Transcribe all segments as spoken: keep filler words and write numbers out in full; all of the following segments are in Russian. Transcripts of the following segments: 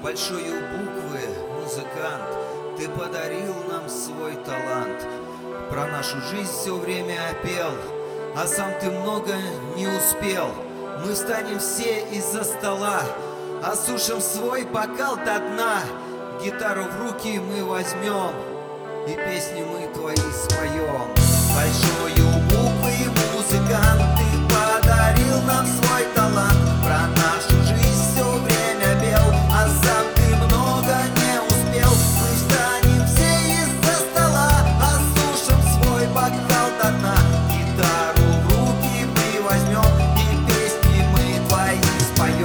большой буквы, музыкант, ты подарил нам свой талант. Про нашу жизнь все время пел, а сам ты много не успел. Мы встанем все из-за стола, осушим свой бокал до дна. Гитару в руки мы возьмем, и песни мы твои споем. Большою буквы музыкант, ты подарил нам свой талант. Про нашу жизнь все время пел, а сам ты много не успел. Мы встанем все из-за стола, осушим свой бокал до дна. Гитару в руки мы возьмем, и песни мы твои споем.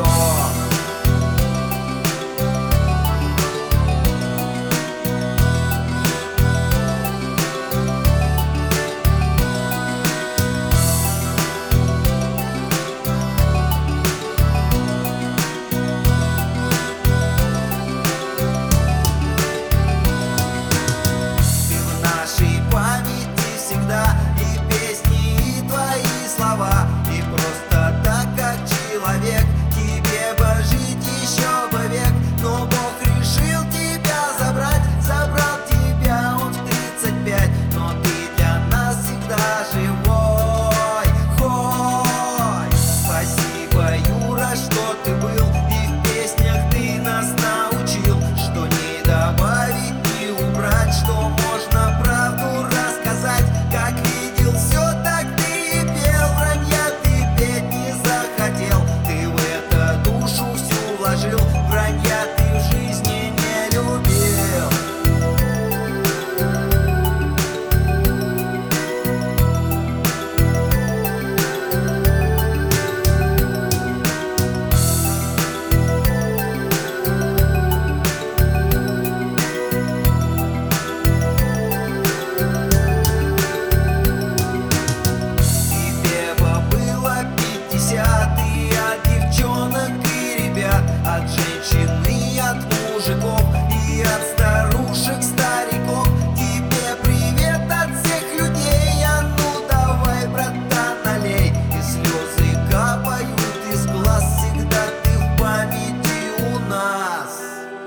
От женщин и от мужиков, и от старушек, стариков. Тебе привет от всех людей, а ну давай, братан, налей. И слезы капают из глаз, всегда ты в памяти у нас.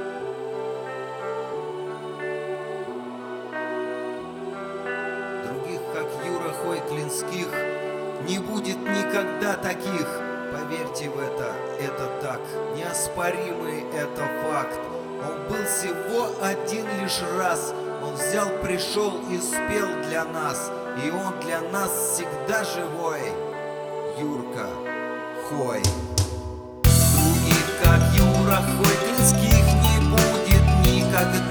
Других, как Юра Хой-Клинских, не будет никогда таких. Поверьте в это, это так, неоспоримый это факт. Он был всего один лишь раз, он взял, пришел и спел для нас, и он для нас всегда живой. Юрка Хой. Других, как Юра Хой-Клинских, не будет никогда.